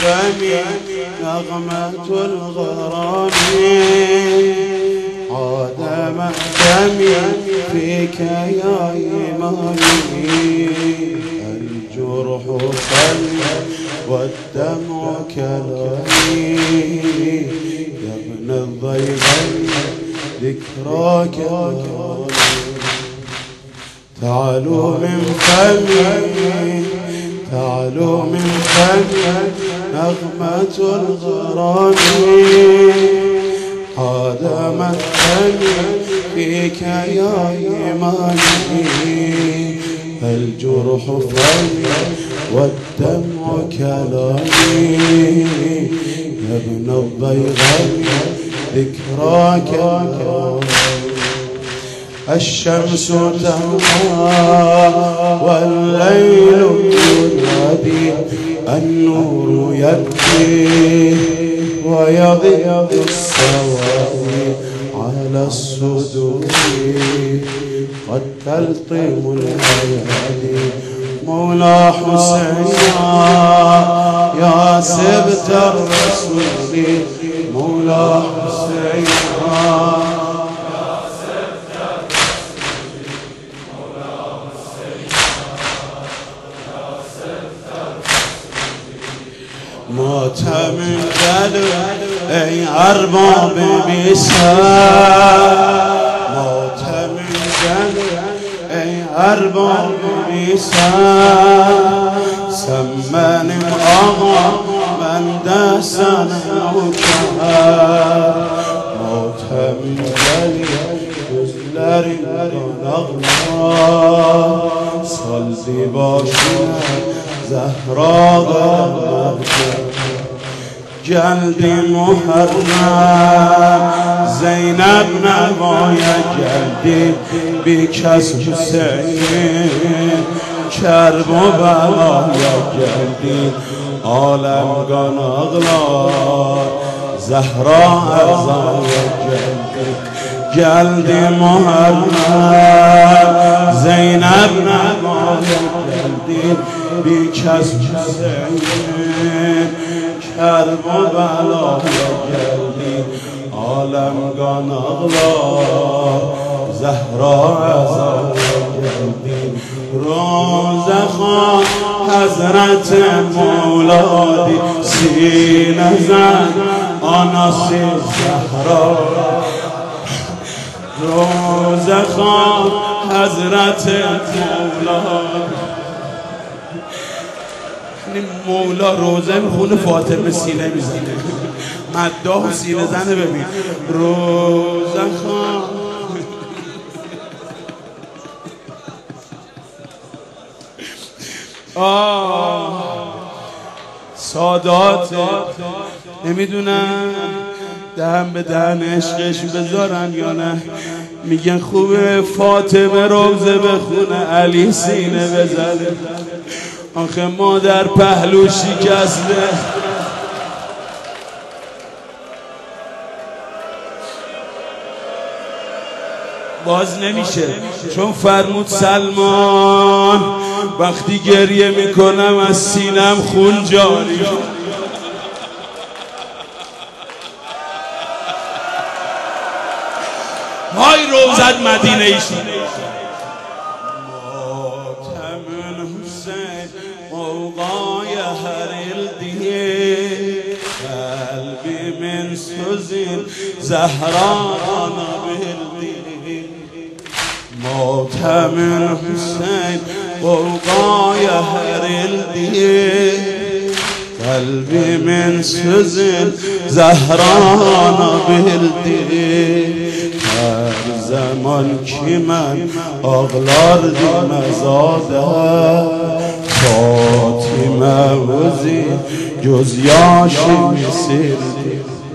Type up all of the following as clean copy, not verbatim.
فمي نغمة الغرام عاد مأتمي فيك يا إيماني الجرح صلي والدمع كلامي يا ابن الضيغم ذكراك تعالوا من فمي تعالوا من فمي نغمة الغرام عاد مأتمي فيك يا إيماني الجرح فمي والدمع كلامي يا ابن الضيغم ذكراك الشمس تهوى والليل ينادي النور يبكي ويضيء السواري على الصدور قد تلطم الليالي مولا حسين يا سبت الرسول مولا حسين مات من قلب ای ارباب بیسان مات من قلب ای ارباب بیسان سمنیم آقا من دستم نوکر مات من قلب gözlerin kanaklar saldi başına Zehra geldi Muharrem Zeynep nevaya geldi bir kez Hüseyin Kerb و belaya geldi alem kan ağlar Zehra ezaya geldi geldi Muharrem Zeynep nevaya geldi bir kez Hüseyin Kerb و belaya geldi alem kan ağlar Zehra ezaya geldi روزه خواه حضرت مولادی سینه زن آناسی زهرا روزه خواه حضرت مولا روزه میخونه فاطمه سینه میزنه مداح و سینه زنه ببین روزه خواه سادات نمیدونم دهن به دهن عشقش بذارن یا نه میگن خوبه فاطمه روزه بخونه علی سینه بزنه آخه مادر پهلو شکسته باز نمیشه چون فرمود سلمان وقتی گریه میکنم از سینم خون جاری های روزت مدینه ایشی ماتمون حسین موقای هر دیه قلبی من سوزین زهرانا بردیه ماتمون حسین موقای هر دیه قلبی من سوزین زهرانا بردیه هر زمان که من آغلاردیم ازاده فاطمه وزی جز یاشی میسیردی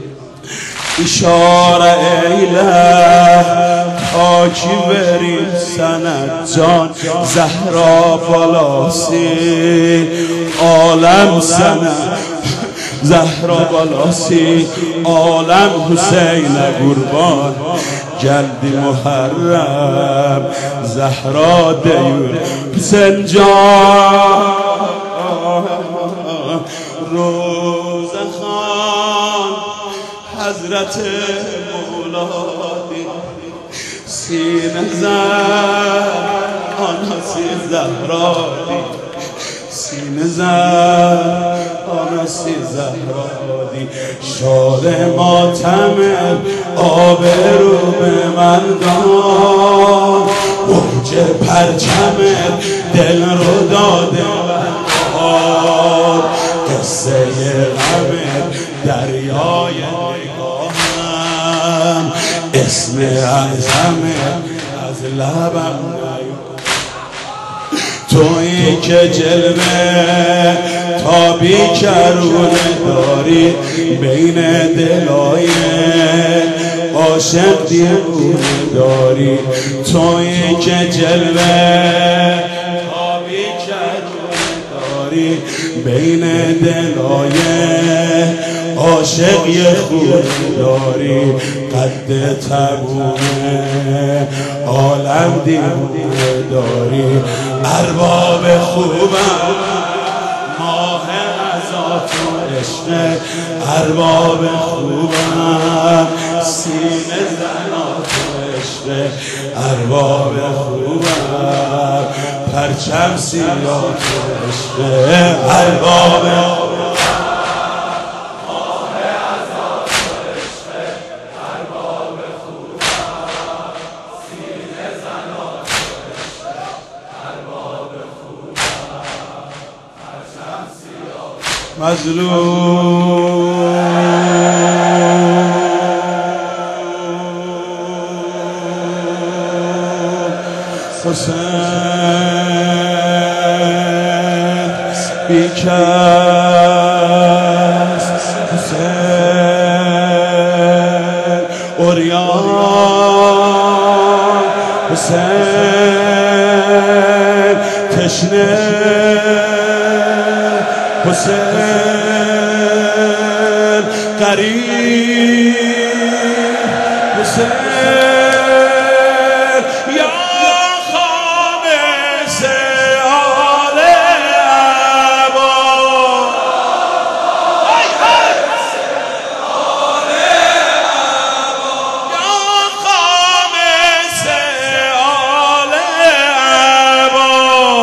اشاره ایله تاکی بریم سند جان زهرا بالاسی عالم سند زهرا بالاسی عالم حسین قربان جلدی محرم زهرا دیور حسین جان روز خان حضرت مولادی سینه زد آناسی زهرادی سینه زد آناسی زهرادی شال ماتم آبرو به من داد برج پرچم دل رو داده قصه غم دریای نگاهم اسم اعظم از لبم تویی که جلوه تا بیکرونه داری بین دلای عاشق دیوونه داری تویی که جلوه تا بیکرونه داری بین دلای عاشق یه خون داری قد تبونه عالم دیوونه داری ارباب خوبم ماه عزات و عشق ارباب خوبم سینه زنات و عشق ارباب خوبم پرچم سیات و عشق ارباب مظلوم حسین بیکس حسین اوریان حسین تشنه حسین قریب حسین یا خامس آل عبا یا خامس آل عبا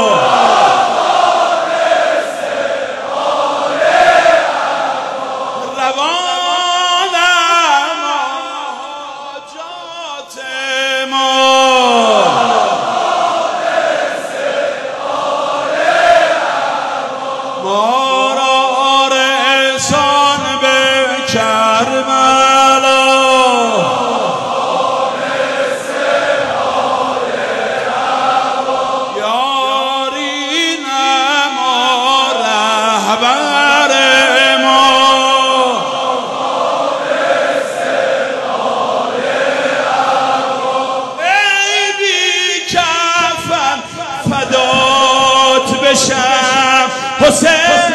حسین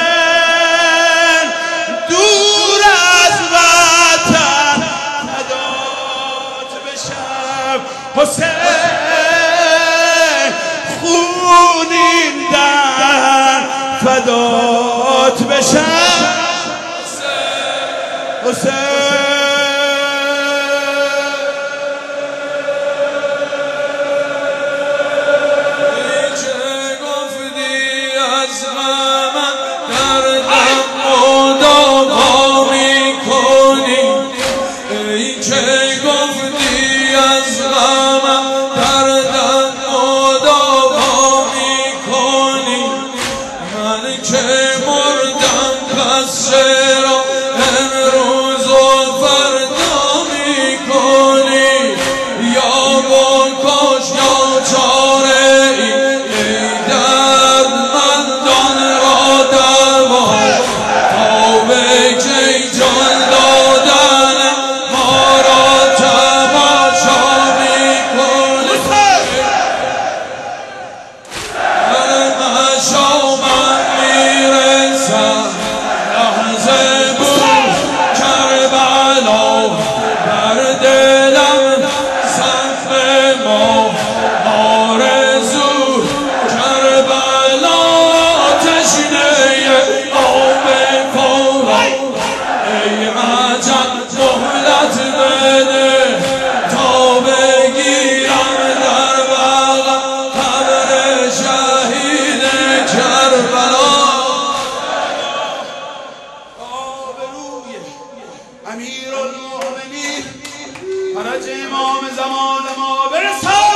دور از وطن فدات بشم حسین خونین در فدات بشم حسین امیرالمومنین فرج امام زمان ما برسان.